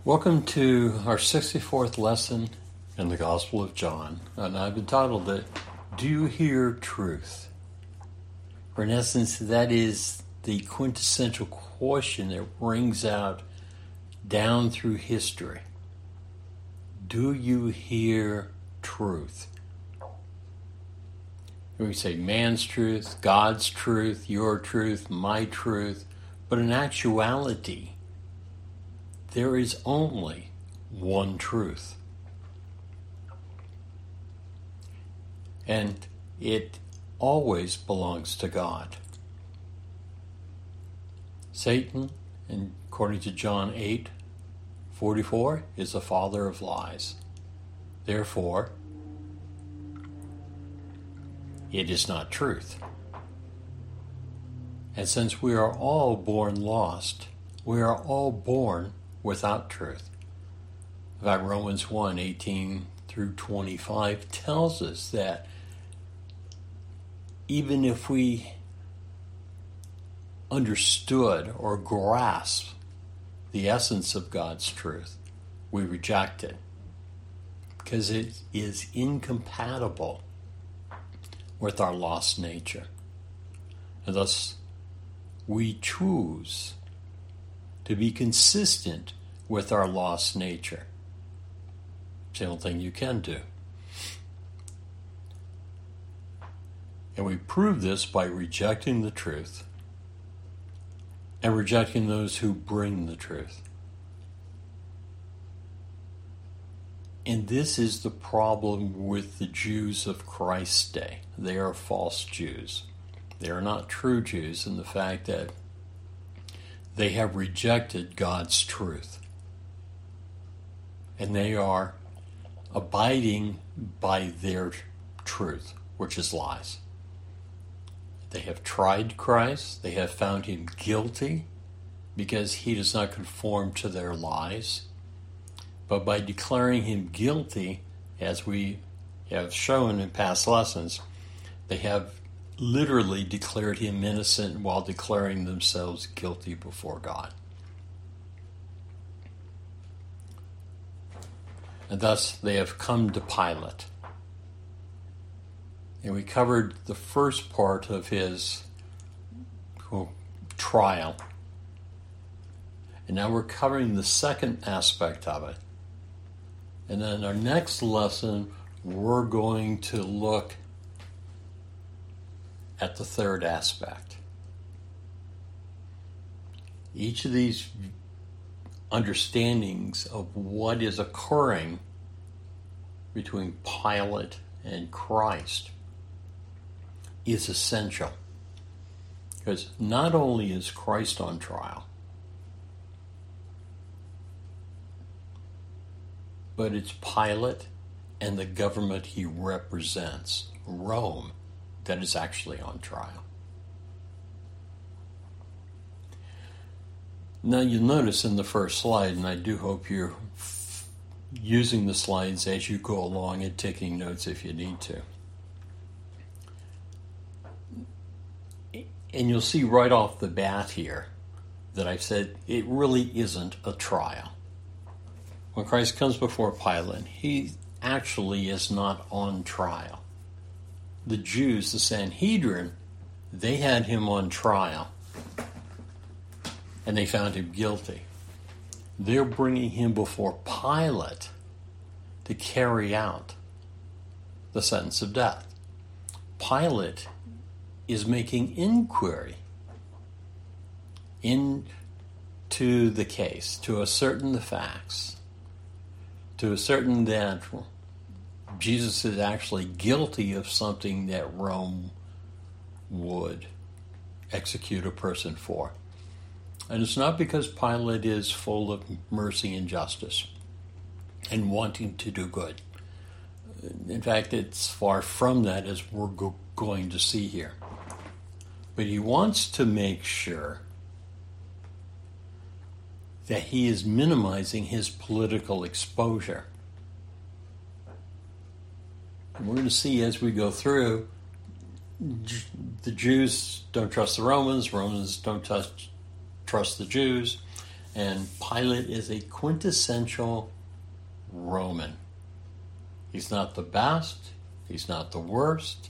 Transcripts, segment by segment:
Welcome to our 64th lesson in the Gospel of John, and I've entitled it, Do You Hear Truth? For in essence, that is the quintessential question that rings out down through history. Do you hear truth? We say man's truth, God's truth, your truth, my truth, but in actuality, there is only one truth. And it always belongs to God. Satan, according to John 8:44, is the father of lies. Therefore, it is not truth. And since we are all born lost, we are all born without truth. In fact, Romans 1:18 through 25 tells us that even if we understood or grasped the essence of God's truth, we reject it because it is incompatible with our lost nature. And thus, we choose to be consistent with our lost nature. It's the only thing you can do. And we prove this by rejecting the truth and rejecting those who bring the truth. And this is the problem with the Jews of Christ's day. They are false Jews. They are not true Jews in the fact that they have rejected God's truth. And they are abiding by their truth, which is lies. They have tried Christ. They have found him guilty because he does not conform to their lies. But by declaring him guilty, as we have shown in past lessons, they have literally declared him innocent while declaring themselves guilty before God. And thus they have come to Pilate. And we covered the first part of his trial. And now we're covering the second aspect of it. And then our next lesson, we're going to look at the third aspect. Each of these understandings of what is occurring between Pilate and Christ is essential. Because not only is Christ on trial, but it's Pilate and the government he represents, Rome, that is actually on trial. Now you'll notice in the first slide, and I do hope you're using the slides as you go along and taking notes if you need to. And you'll see right off the bat here that I've said it really isn't a trial. When Christ comes before Pilate, he actually is not on trial. The Jews, the Sanhedrin, they had him on trial. And they found him guilty. They're bringing him before Pilate to carry out the sentence of death. Pilate is making inquiry into the case, to ascertain the facts, to ascertain that Jesus is actually guilty of something that Rome would execute a person for. And it's not because Pilate is full of mercy and justice and wanting to do good. In fact, it's far from that, as we're going to see here. But he wants to make sure that he is minimizing his political exposure. And we're going to see as we go through, the Jews don't trust the Romans don't trust the Jews, And Pilate is a quintessential Roman. He's not the best. He's not the worst.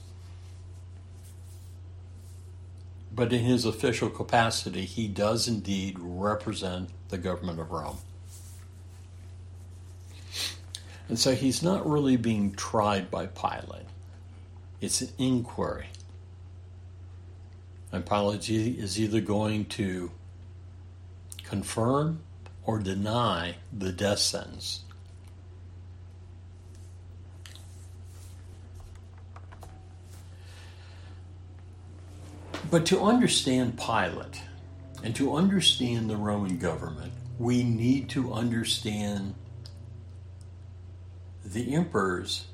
But in his official capacity, he does indeed represent the government of Rome. And so he's not really being tried by Pilate. It's an inquiry. And Pilate is either going to confirm or deny the death sentence. But to understand Pilate and to understand the Roman government, we need to understand the emperors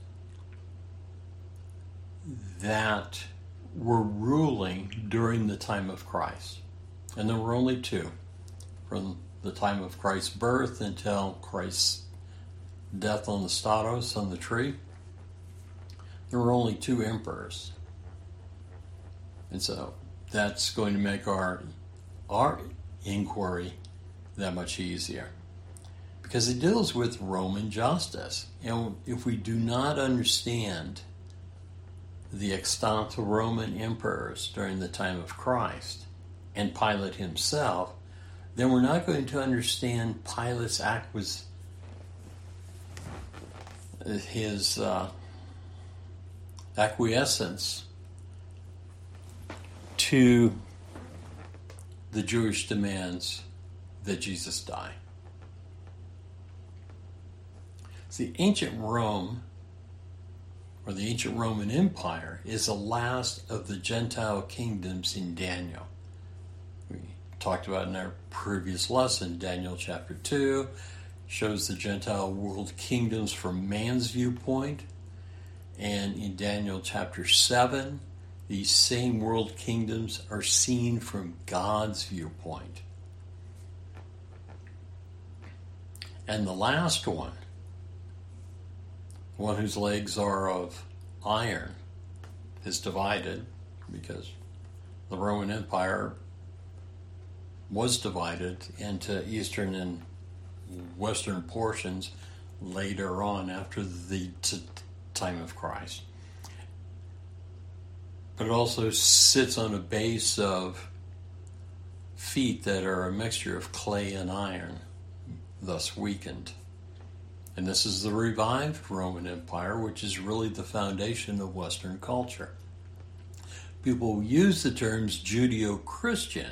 that were ruling during the time of Christ. And there were only two, from the time of Christ's birth until Christ's death on the staudos, on the tree. There were only two emperors. And so that's going to make our inquiry that much easier, because it deals with Roman justice. And if we do not understand the extant Roman emperors during the time of Christ and Pilate himself, then we're not going to understand Pilate's acquiescence to the Jewish demands that Jesus die. See, ancient Rome, or the ancient Roman Empire, is the last of the Gentile kingdoms in Daniel. We talked about in our previous lesson, Daniel chapter 2 shows the Gentile world kingdoms from man's viewpoint. And in Daniel chapter 7, these same world kingdoms are seen from God's viewpoint. And the last one whose legs are of iron, is divided, because the Roman Empire was divided into eastern and western portions later on after the time of Christ. But it also sits on a base of feet that are a mixture of clay and iron, thus weakened. And this is the revived Roman Empire, which is really the foundation of Western culture. People use the terms Judeo-Christian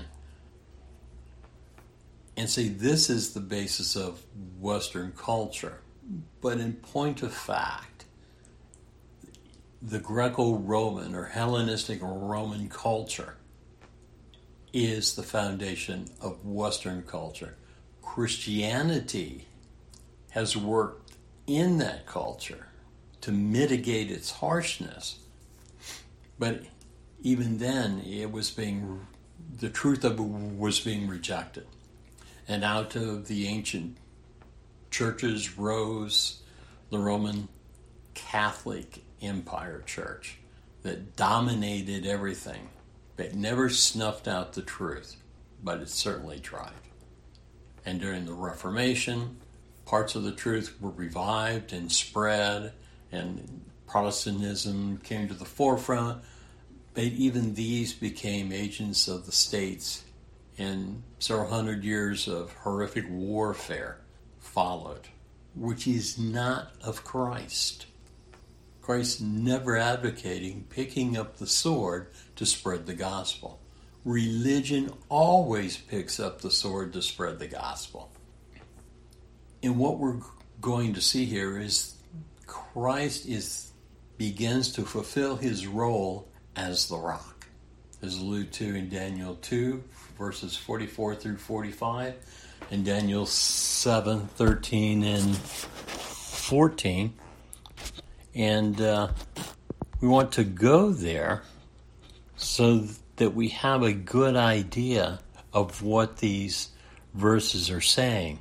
and say this is the basis of Western culture. But in point of fact, the Greco-Roman or Hellenistic Roman culture is the foundation of Western culture. Christianity has worked in that culture to mitigate its harshness, but even then the truth of it was being rejected. And out of the ancient churches rose the Roman Catholic Empire Church that dominated everything. It never snuffed out the truth, but it certainly tried. And during the Reformation, parts of the truth were revived and spread, and Protestantism came to the forefront, but even these became agents of the states, and several hundred years of horrific warfare followed, which is not of Christ. Christ never advocating picking up the sword to spread the gospel. Religion always picks up the sword to spread the gospel. And what we're going to see here is Christ begins to fulfill his role as the rock, as alluded to in Daniel 2, verses 44 through 45, and Daniel 7, 13 and 14. And we want to go there so that we have a good idea of what these verses are saying.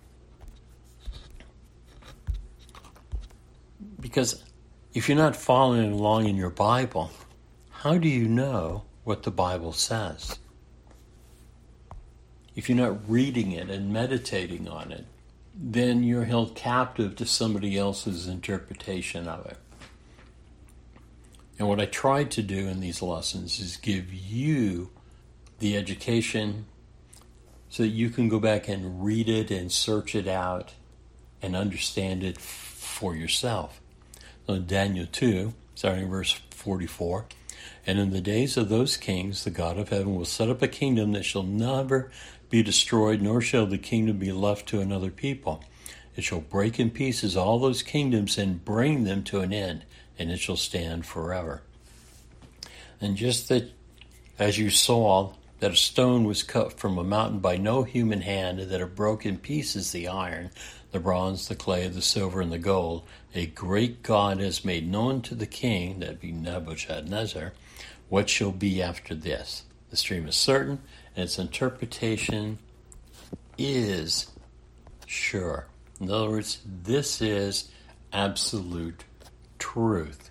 Because if you're not following along in your Bible, how do you know what the Bible says? if you're not reading it and meditating on it, then you're held captive to somebody else's interpretation of it. And what I tried to do in these lessons is give you the education so that you can go back and read it and search it out and understand it for yourself. So Daniel 2, starting in verse 44, and in the days of those kings, the God of heaven will set up a kingdom that shall never be destroyed, nor shall the kingdom be left to another people. It shall break in pieces all those kingdoms and bring them to an end, and it shall stand forever. And just that, as you saw, that a stone was cut from a mountain by no human hand, and that it broke in pieces the iron, the bronze, the clay, the silver, and the gold, a great God has made known to the king, that be Nebuchadnezzar, what shall be after this. The stream is certain, and its interpretation is sure. In other words, this is absolute truth.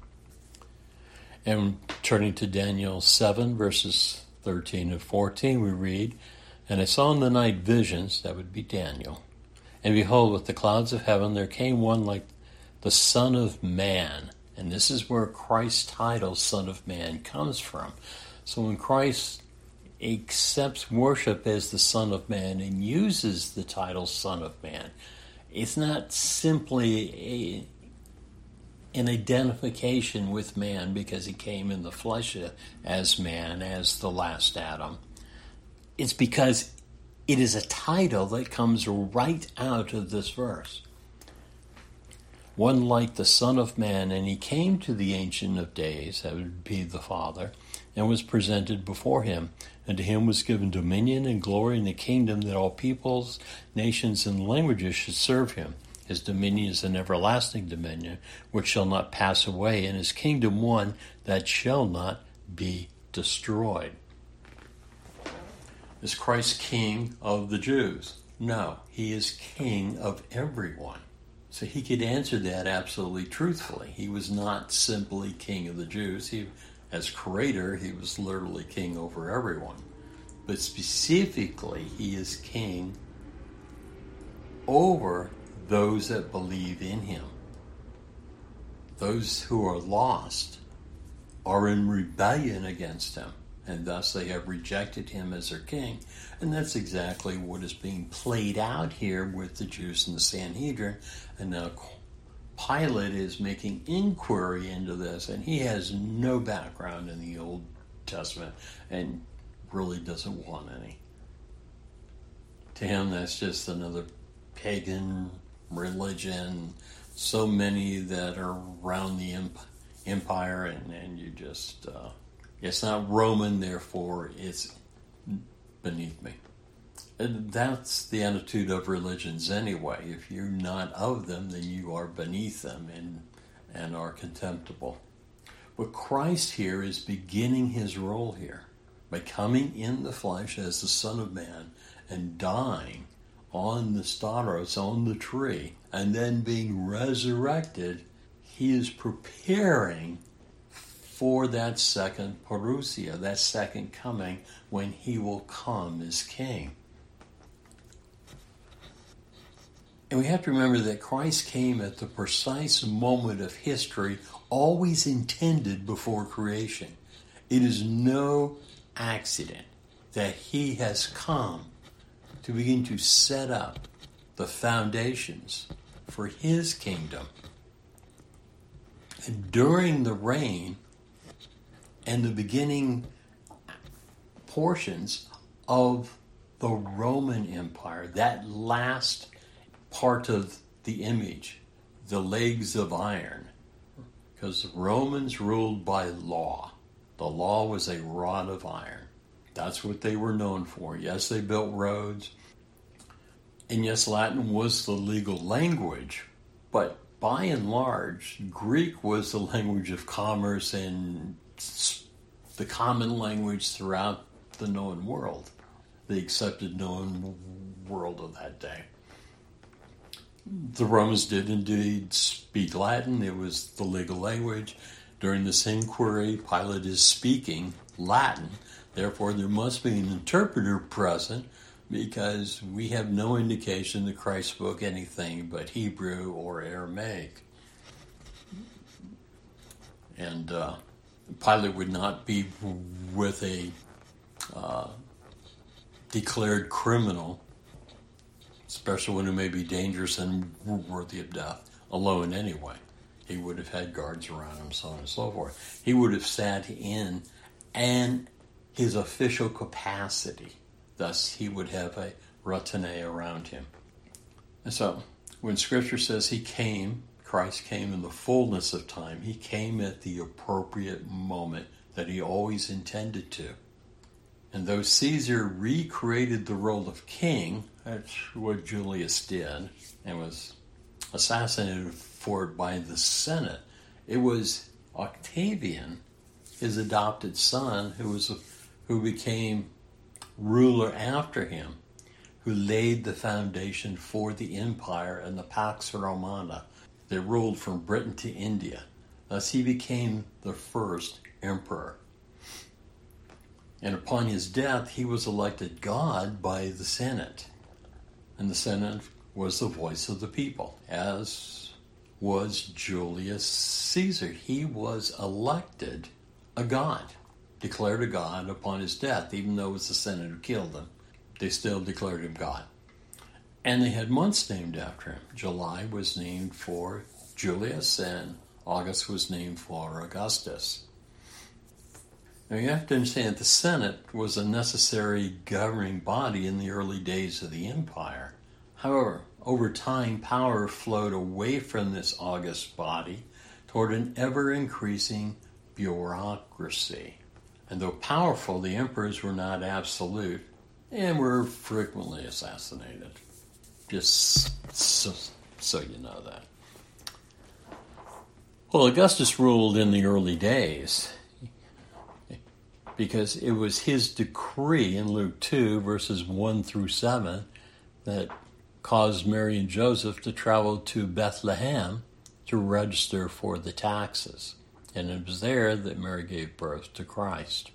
And turning to Daniel 7, verses 13 and 14, we read, and I saw in the night visions, that would be Daniel, and behold, with the clouds of heaven there came one like the Son of Man. And this is where Christ's title, Son of Man, comes from. So when Christ accepts worship as the Son of Man and uses the title Son of Man, it's not simply an identification with man because he came in the flesh as man, as the last Adam. It's because it is a title that comes right out of this verse. One like the Son of Man, and he came to the Ancient of Days, that would be the Father, and was presented before him. And to him was given dominion and glory and a kingdom that all peoples, nations, and languages should serve him. His dominion is an everlasting dominion, which shall not pass away, and his kingdom one that shall not be destroyed. Is Christ king of the Jews? No, he is king of everyone. So he could answer that absolutely truthfully. He was not simply king of the Jews. He, as creator, he was literally king over everyone. But specifically, he is king over those that believe in him. Those who are lost are in rebellion against him, and thus they have rejected him as their king. And that's exactly what is being played out here with the Jews and the Sanhedrin. And now Pilate is making inquiry into this, and he has no background in the Old Testament and really doesn't want any. To him, that's just another pagan religion, so many that are around the empire, and you just, it's not Roman, therefore it's beneath me. And that's the attitude of religions anyway. If you're not of them, then you are beneath them and are contemptible. But Christ here is beginning his role here by coming in the flesh as the Son of Man and dying on the stauros, on the tree, and then being resurrected. He is preparing for that second parousia, that second coming, when he will come as king. And we have to remember that Christ came at the precise moment of history always intended before creation. It is no accident that he has come to begin to set up the foundations for his kingdom. And during the reign and the beginning portions of the Roman Empire, that last part of the image, the legs of iron, because the Romans ruled by law. The law was a rod of iron. That's what they were known for. Yes, they built roads. And yes, Latin was the legal language. But by and large, Greek was the language of commerce and the common language throughout the known world, the accepted known world of that day. The Romans did indeed speak Latin. It was the legal language. During this inquiry, Pilate is speaking Latin. Therefore, there must be an interpreter present because we have no indication that Christ spoke anything but Hebrew or Aramaic. And Pilate would not be with a declared criminal, especially one who may be dangerous and worthy of death, alone anyway. He would have had guards around him, so on and so forth. He would have sat in his official capacity. Thus, he would have a retinue around him. And so, when Scripture says Christ came in the fullness of time, he came at the appropriate moment that he always intended to. And though Caesar recreated the role of king, that's what Julius did, and was assassinated for it by the Senate, it was Octavian, his adopted son, who became ruler after him, who laid the foundation for the empire and the Pax Romana that ruled from Britain to India. Thus he became the first emperor. And upon his death, he was elected God by the Senate. And the Senate was the voice of the people, as was Julius Caesar. He was elected a god, declared a god upon his death, even though it was the Senate who killed him. They still declared him God. And they had months named after him. July was named for Julius, and August was named for Augustus. Now you have to understand that the Senate was a necessary governing body in the early days of the empire. However, over time, power flowed away from this august body toward an ever-increasing bureaucracy. And though powerful, the emperors were not absolute and were frequently assassinated. Just so you know that. Well, Augustus ruled in the early days because it was his decree in Luke 2, verses 1 through 7, that caused Mary and Joseph to travel to Bethlehem to register for the taxes. And it was there that Mary gave birth to Christ.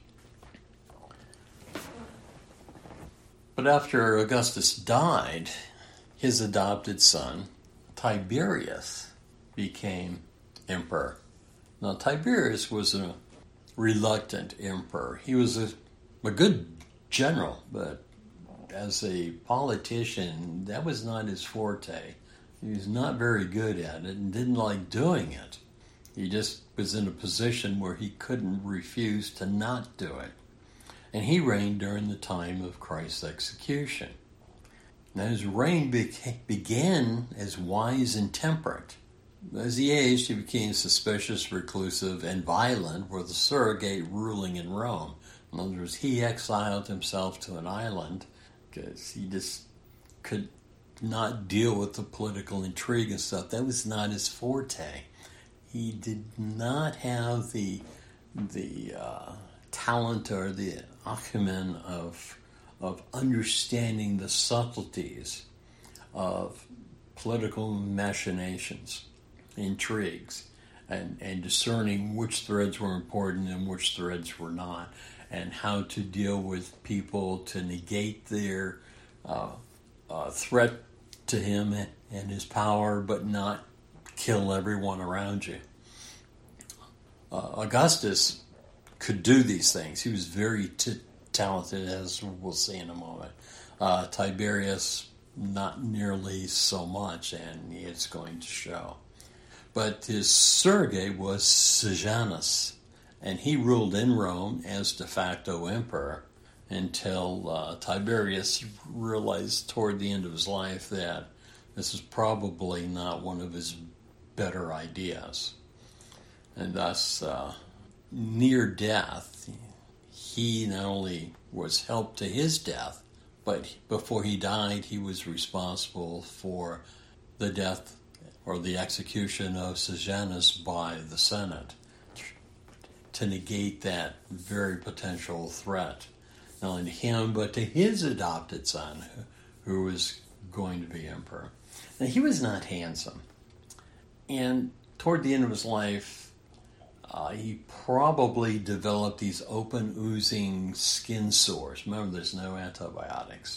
But after Augustus died, his adopted son, Tiberius, became emperor. Now, Tiberius was a reluctant emperor. He was a good general, but as a politician, that was not his forte. He was not very good at it and didn't like doing it. He just was in a position where he couldn't refuse to not do it. And he reigned during the time of Christ's execution. Now his reign began as wise and temperate. As he aged, he became suspicious, reclusive, and violent, with the surrogate ruling in Rome. In other words, he exiled himself to an island because he just could not deal with the political intrigue and stuff. That was not his forte. He did not have the talent or the acumen of understanding the subtleties of political machinations, intrigues, and discerning which threads were important and which threads were not, and how to deal with people to negate their threat to him and his power, but not kill everyone around you. Augustus could do these things. He was very talented, as we'll see in a moment. Tiberius, not nearly so much, and it's going to show. But his surrogate was Sejanus, and he ruled in Rome as de facto emperor until Tiberius realized toward the end of his life that this is probably not one of his better ideas. And thus, near death, he not only was helped to his death, but before he died, he was responsible for the death or the execution of Sejanus by the Senate to negate that very potential threat, not only to him, but to his adopted son, who was going to be emperor. Now, he was not handsome. And toward the end of his life, he probably developed these open, oozing skin sores. Remember, there's no antibiotics.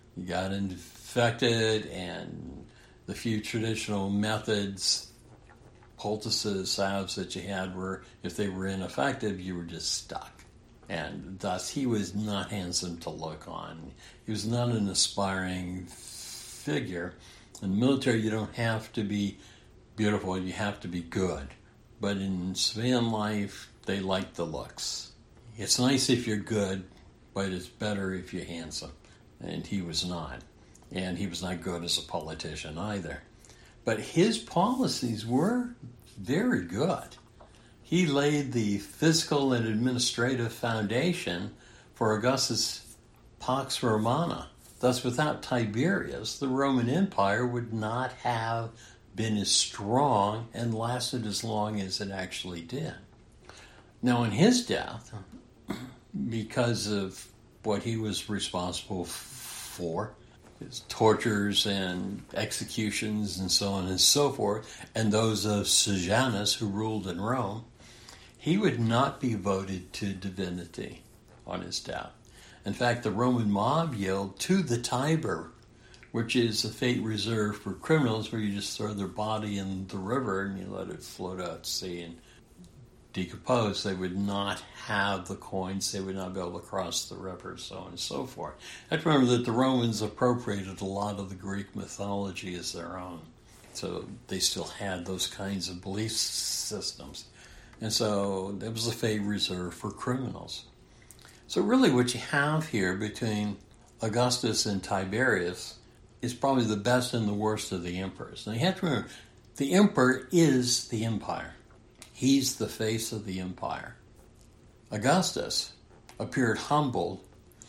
You got infected, and the few traditional methods, poultices, salves that you had were, if they were ineffective, you were just stuck. And thus, he was not handsome to look on. He was not an aspiring figure. In the military, you don't have to be beautiful, you have to be good. But in civilian life, they like the looks. It's nice if you're good, but it's better if you're handsome. And he was not. And he was not good as a politician either. But his policies were very good. He laid the physical and administrative foundation for Augustus' Pax Romana. Thus, without Tiberius, the Roman Empire would not have been as strong and lasted as long as it actually did. Now, in his death, because of what he was responsible for, his tortures and executions and so on and so forth, and those of Sejanus, who ruled in Rome, he would not be voted to divinity on his death. In fact, the Roman mob yelled to the Tiber, which is a fate reserved for criminals where you just throw their body in the river and you let it float out to sea and decompose. They would not have the coins. They would not be able to cross the river, so on and so forth. I have to remember that the Romans appropriated a lot of the Greek mythology as their own. So they still had those kinds of belief systems. And so it was a fate reserved for criminals. So really what you have here between Augustus and Tiberius is probably the best and the worst of the emperors. Now you have to remember, the emperor is the empire. He's the face of the empire. Augustus appeared humbled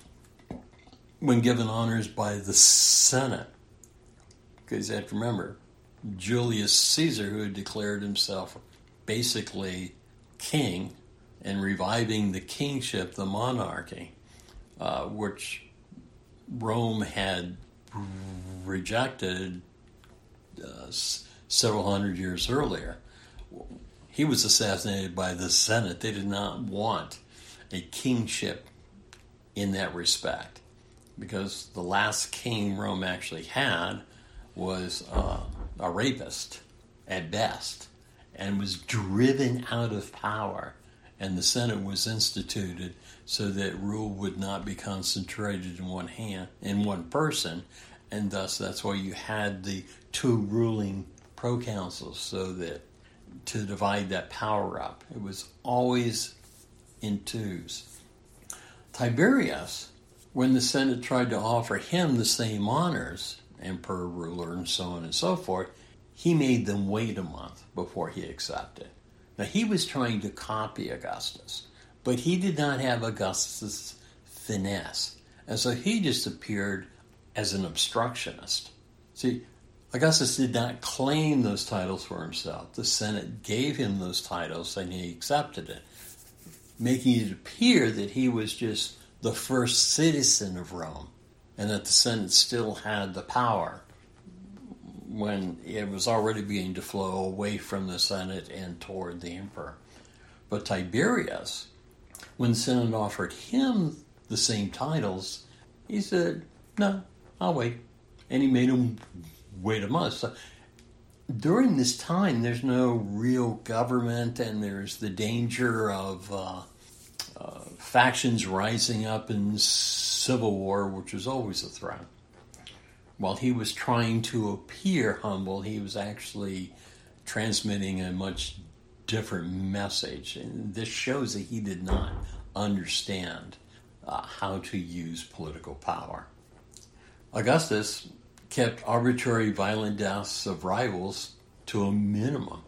when given honors by the Senate. Because you have to remember, Julius Caesar, who had declared himself basically king and reviving the kingship, the monarchy, which Rome had rejected several hundred years earlier. He was assassinated by the Senate. They did not want a kingship in that respect, because the last king Rome actually had was a rapist at best and was driven out of power. And the Senate was instituted so that rule would not be concentrated in one hand, in one person, and thus that's why you had the two ruling proconsuls, so that to divide that power up. It was always in twos. Tiberius, when the Senate tried to offer him the same honors, emperor, ruler, and so on and so forth, he made them wait a month before he accepted. Now, he was trying to copy Augustus, but he did not have Augustus' finesse. And so he just appeared as an obstructionist. See, Augustus did not claim those titles for himself. The Senate gave him those titles and he accepted it, making it appear that he was just the first citizen of Rome and that the Senate still had the power, when it was already beginning to flow away from the Senate and toward the emperor. But Tiberius, when the Senate offered him the same titles, he said, no, I'll wait. And he made him wait a month. So during this time, there's no real government, and there's the danger of factions rising up in civil war, which was always a threat. While he was trying to appear humble, he was actually transmitting a much different message. And this shows that he did not understand how to use political power. Augustus kept arbitrary violent deaths of rivals to a minimum.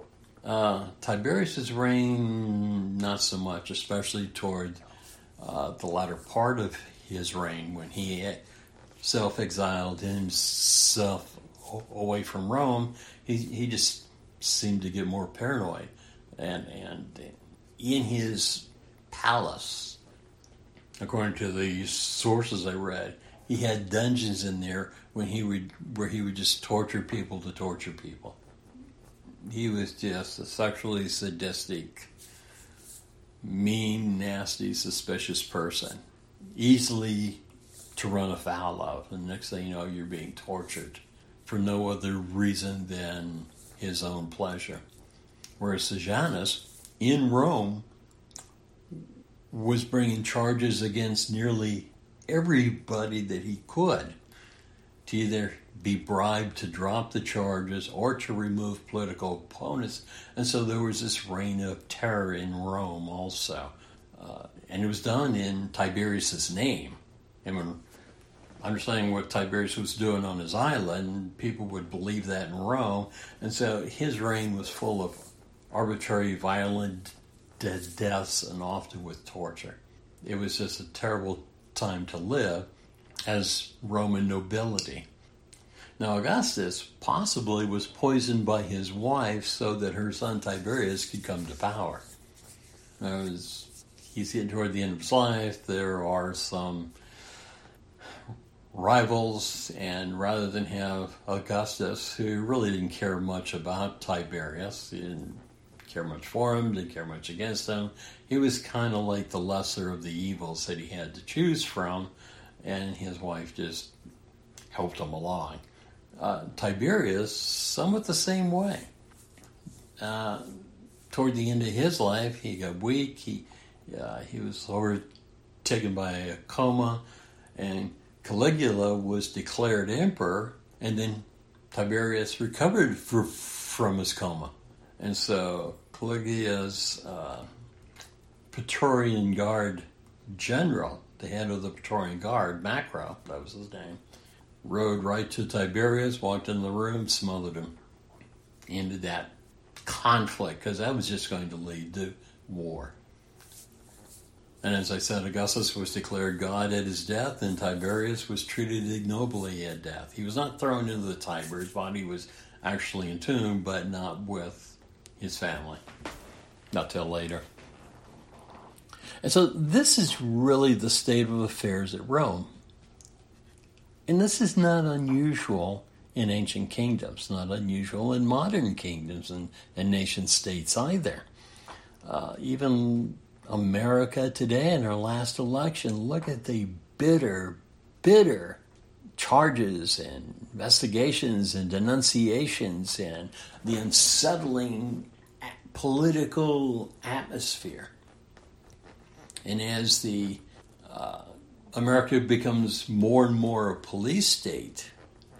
Tiberius' reign, not so much, especially toward the latter part of his reign, when he self-exiled himself away from Rome. He just seemed to get more paranoid. And in his palace, according to the sources I read, he had dungeons in there where he would just torture people to torture people. He was just a sexually sadistic, mean, nasty, suspicious person, easily to run afoul of. And the next thing you know, you're being tortured for no other reason than his own pleasure. Whereas Sejanus, in Rome, was bringing charges against nearly everybody that he could to either be bribed to drop the charges or to remove political opponents. And so there was this reign of terror in Rome also. And it was done in Tiberius's name. I mean, understanding what Tiberius was doing on his island, people would believe that in Rome. And so his reign was full of arbitrary, violent deaths and often with torture. It was just a terrible time to live as Roman nobility. Now, Augustus possibly was poisoned by his wife so that her son Tiberius could come to power. He's getting toward the end of his life. There are some rivals, and rather than have Augustus, who really didn't care much about Tiberius, he didn't care much for him, didn't care much against him, he was kind of like the lesser of the evils that he had to choose from, and his wife just helped him along. Tiberius, somewhat the same way. Toward the end of his life, he got weak. He was overtaken by a coma, and Caligula was declared emperor, and then Tiberius recovered from his coma. And so Caligula's Praetorian Guard general, the head of the Praetorian Guard, Macro, that was his name, rode right to Tiberius, walked in the room, smothered him. Ended that conflict, because that was just going to lead to war. And as I said, Augustus was declared God at his death, and Tiberius was treated ignobly at death. He was not thrown into the Tiber. His body was actually entombed, but not with his family. Not till later. And so this is really the state of affairs at Rome. And this is not unusual in ancient kingdoms, not unusual in modern kingdoms and nation states either. Even America today in our last election, look at the bitter charges and investigations and denunciations and the unsettling political atmosphere. And as the America becomes more and more a police state,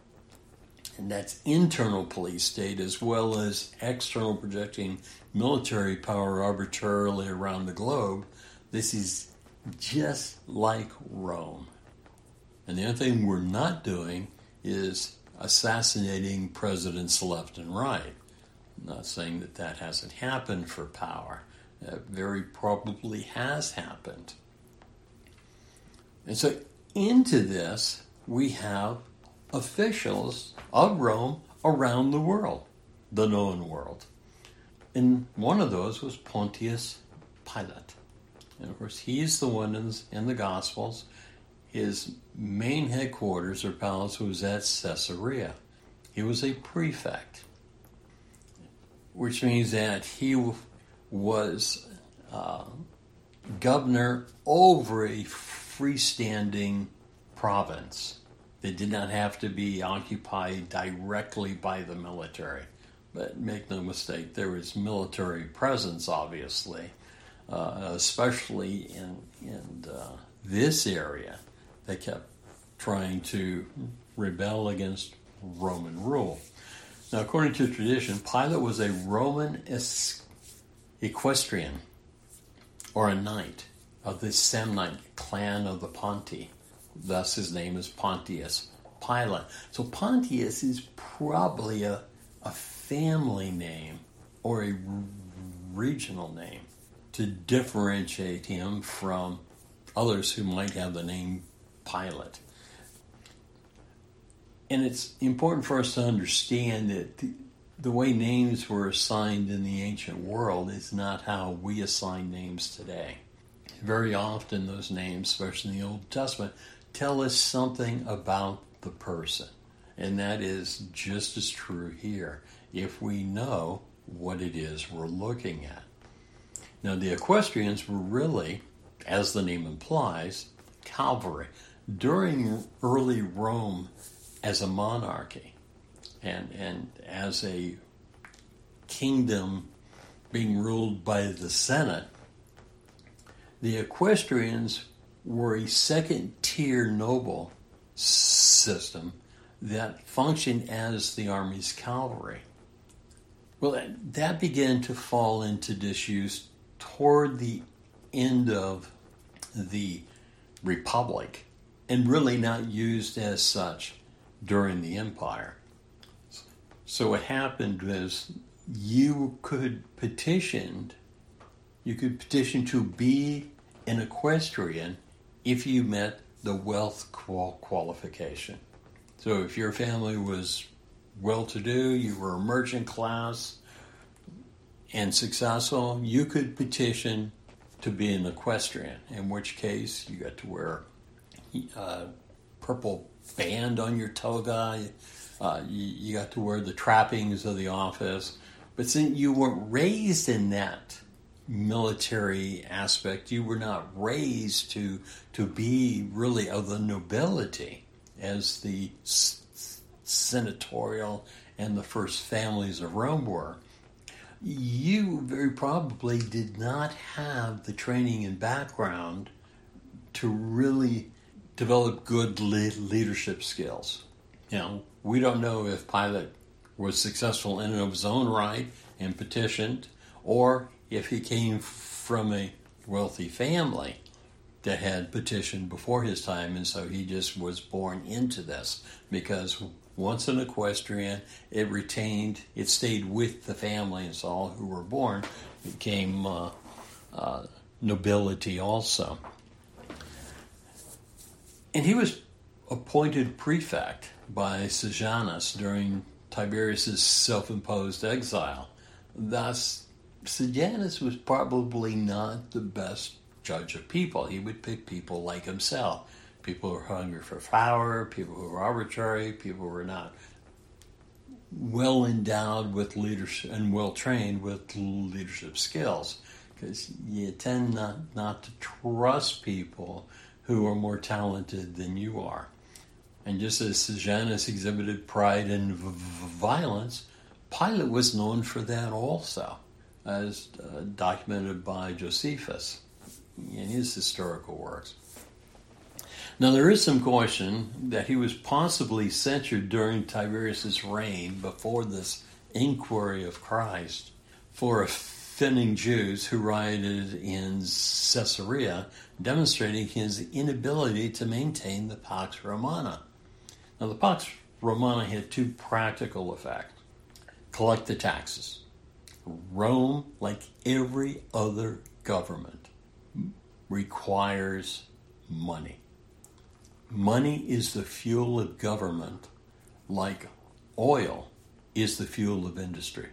and that's internal police state as well as external projecting military power arbitrarily around the globe, this is just like Rome. And the other thing we're not doing is assassinating presidents left and right. I'm not saying that that hasn't happened for power. That very probably has happened. And so into this, we have officials of Rome around the world, the known world. And one of those was Pontius Pilate. And of course, he's the one in the Gospels. His main headquarters or palace was at Caesarea. He was a prefect, which means that he was governor over a freestanding province. They did not have to be occupied directly by the military. But make no mistake, there was military presence, obviously, especially in this area. They kept trying to rebel against Roman rule. Now, according to tradition, Pilate was a Roman equestrian, or a knight of the Samnite clan of the Ponti. Thus, his name is Pontius Pilate. So Pontius is probably a family name or a regional name to differentiate him from others who might have the name Pilate. And it's important for us to understand that the way names were assigned in the ancient world is not how we assign names today. Very often those names, especially in the Old Testament, tell us something about the person. And that is just as true here, if we know what it is we're looking at. Now, the equestrians were really, as the name implies, cavalry, during early Rome as a monarchy and as a kingdom being ruled by the Senate, the equestrians were a second-tier noble system that functioned as the army's cavalry. Well, that began to fall into disuse toward the end of the Republic and really not used as such during the Empire. So what happened was you could petition to be an equestrian if you met the wealth qualification. So if your family was well-to-do, you were a merchant class and successful, you could petition to be an equestrian, in which case you got to wear a purple band on your toga, you got to wear the trappings of the office, but since you weren't raised in that military aspect, you were not raised to be really of the nobility as the senatorial and the first families of Rome were. You very probably did not have the training and background to really develop good leadership skills. We don't know if Pilate was successful in and of his own right and petitioned, or if he came from a wealthy family that had petitioned before his time, and so he just was born into this. Because once an equestrian, it stayed with the family, and so all who were born became nobility also. And he was appointed prefect by Sejanus during Tiberius's self-imposed exile. Thus, Sejanus was probably not the best judge of people. He would pick people like himself. People who were hungry for power, people who were arbitrary, people who were not well endowed with leadership and well trained with leadership skills. Because you tend not to trust people who are more talented than you are. And just as Sejanus exhibited pride and violence, Pilate was known for that also, as documented by Josephus in his historical works. Now, there is some question that he was possibly censured during Tiberius's reign before this inquiry of Christ for offending Jews who rioted in Caesarea, demonstrating his inability to maintain the Pax Romana. Now, the Pax Romana had two practical effects. Collect the taxes. Rome, like every other government, requires money. Money is the fuel of government, like oil is the fuel of industry.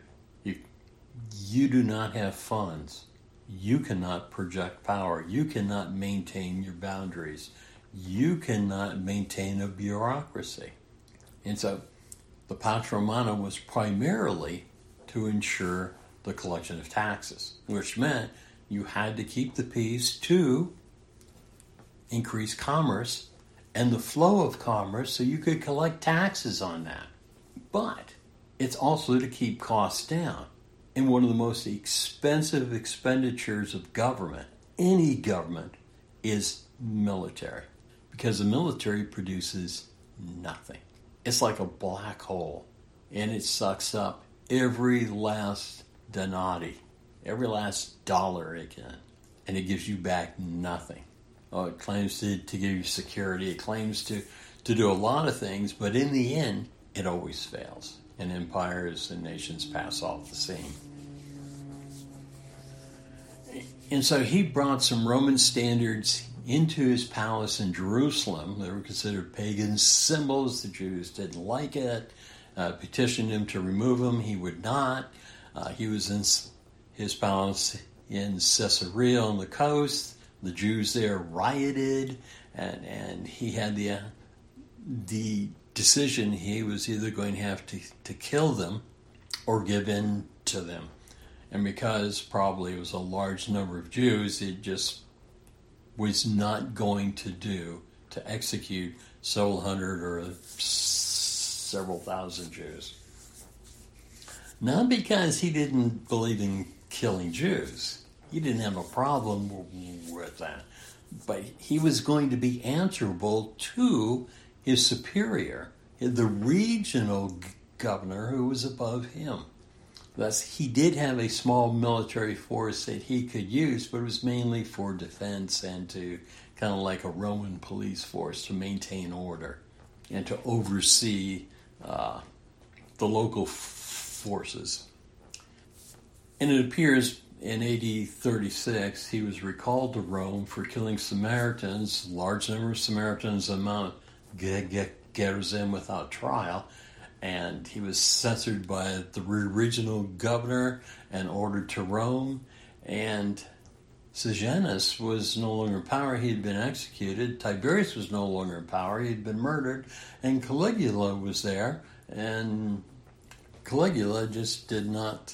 You do not have funds. You cannot project power. You cannot maintain your boundaries. You cannot maintain a bureaucracy. And so the Pax Romana was primarily to ensure the collection of taxes, which meant you had to keep the peace to increase commerce and the flow of commerce so you could collect taxes on that. But it's also to keep costs down. And one of the most expensive expenditures of government, any government, is military. Because the military produces nothing. It's like a black hole. And it sucks up every last denari, every last dollar it can. And it gives you back nothing. Oh, it claims to give you security. It claims to do a lot of things, but in the end, it always fails. And empires and nations pass off the scene. And so he brought some Roman standards into his palace in Jerusalem. They were considered pagan symbols. The Jews didn't like it. Petitioned him to remove them. He would not. He was in his palace in Caesarea on the coast. The Jews there rioted, and he had the decision he was either going to have to kill them or give in to them. And because probably it was a large number of Jews, it just was not going to do to execute several hundred or several thousand Jews. Not because he didn't believe in killing Jews. He didn't have a problem with that. But he was going to be answerable to his superior, the regional governor who was above him. Thus, he did have a small military force that he could use, but it was mainly for defense and to kind of like a Roman police force to maintain order and to oversee the local forces. And it appears in AD 36, he was recalled to Rome for killing Samaritans, large number of Samaritans on Mount Gerizim without trial, and he was censored by the original governor and ordered to Rome, and Sejanus was no longer in power. He had been executed. Tiberius was no longer in power. He had been murdered, and Caligula was there, and Caligula just did not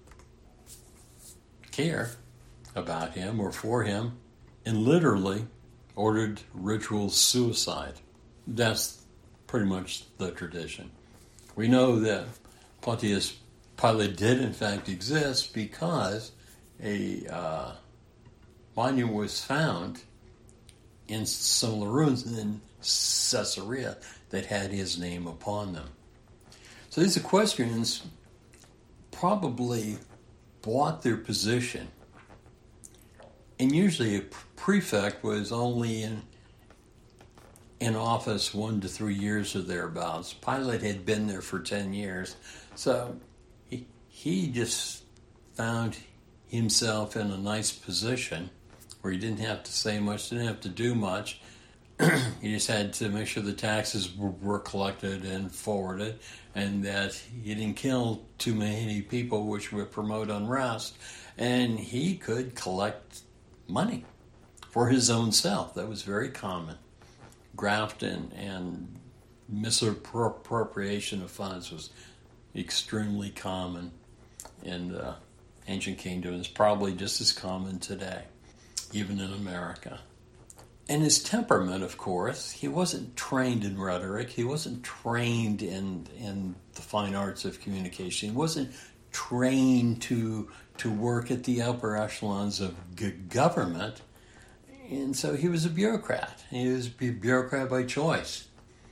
care about him or for him, and literally ordered ritual suicide. That's pretty much the tradition. We know that Pontius Pilate did in fact exist because a monument was found in some of the ruins in Caesarea that had his name upon them. So these equestrians probably bought their position, and usually a prefect was only in office 1 to 3 years or thereabouts. Pilate had been there for 10 years, so he just found himself in a nice position where he didn't have to say much, didn't have to do much. He just had to make sure the taxes were collected and forwarded, and that he didn't kill too many people, which would promote unrest, and he could collect money for his own self. That was very common. Graft and misappropriation of funds was extremely common in the ancient kingdom. It's probably just as common today, even in America. And his temperament, of course, he wasn't trained in rhetoric. He wasn't trained in the fine arts of communication. He wasn't trained to work at the upper echelons of government. And so he was a bureaucrat. He was a bureaucrat by choice.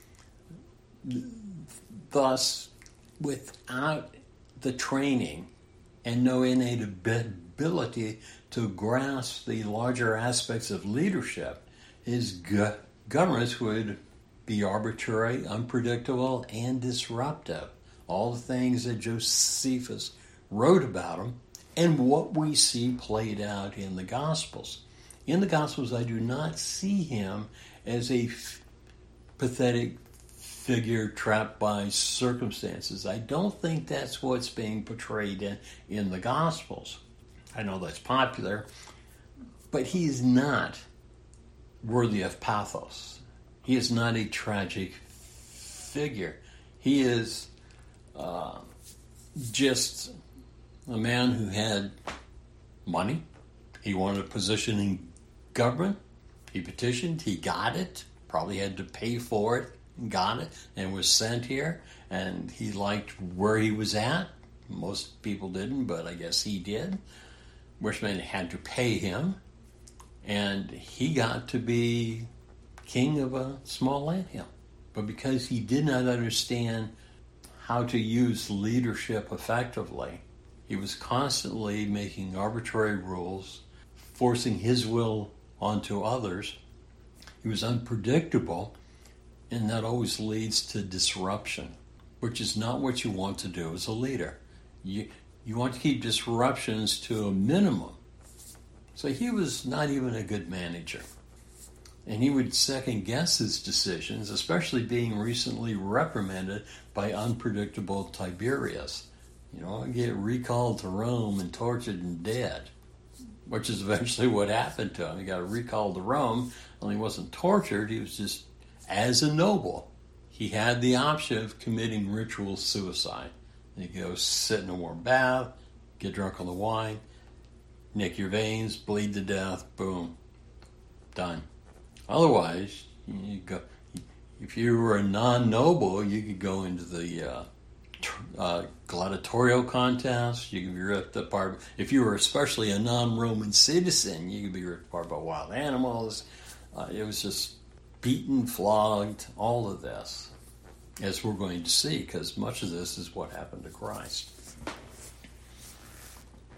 Thus, without the training and no innate ability to grasp the larger aspects of leadership, his governments would be arbitrary, unpredictable, and disruptive. All the things that Josephus wrote about him, and what we see played out in the Gospels. In the Gospels, I do not see him as a pathetic figure trapped by circumstances. I don't think that's what's being portrayed in the Gospels. I know that's popular, but he's not worthy of pathos. He is not a tragic figure. He is just a man who had money. He wanted a position in government. He petitioned. He got it. Probably had to pay for it. Got it. And was sent here. And he liked where he was at. Most people didn't, but I guess he did. Which meant it had to pay him. And he got to be king of a small anthill. But because he did not understand how to use leadership effectively, he was constantly making arbitrary rules, forcing his will onto others. He was unpredictable, and that always leads to disruption, which is not what you want to do as a leader. You want to keep disruptions to a minimum. So he was not even a good manager. And he would second guess his decisions, especially being recently reprimanded by unpredictable Tiberius. Get recalled to Rome and tortured and dead, which is eventually what happened to him. He got recalled to Rome, only he wasn't tortured. He was just, as a noble, he had the option of committing ritual suicide. You go sit in a warm bath, get drunk on the wine, nick your veins, bleed to death, boom, done. Otherwise, You go. If you were a non-noble, you could go into the gladiatorial contest. You could be ripped apart. If you were especially a non-Roman citizen, you could be ripped apart by wild animals. It was just beaten, flogged, all of this, as we're going to see, because much of this is what happened to Christ.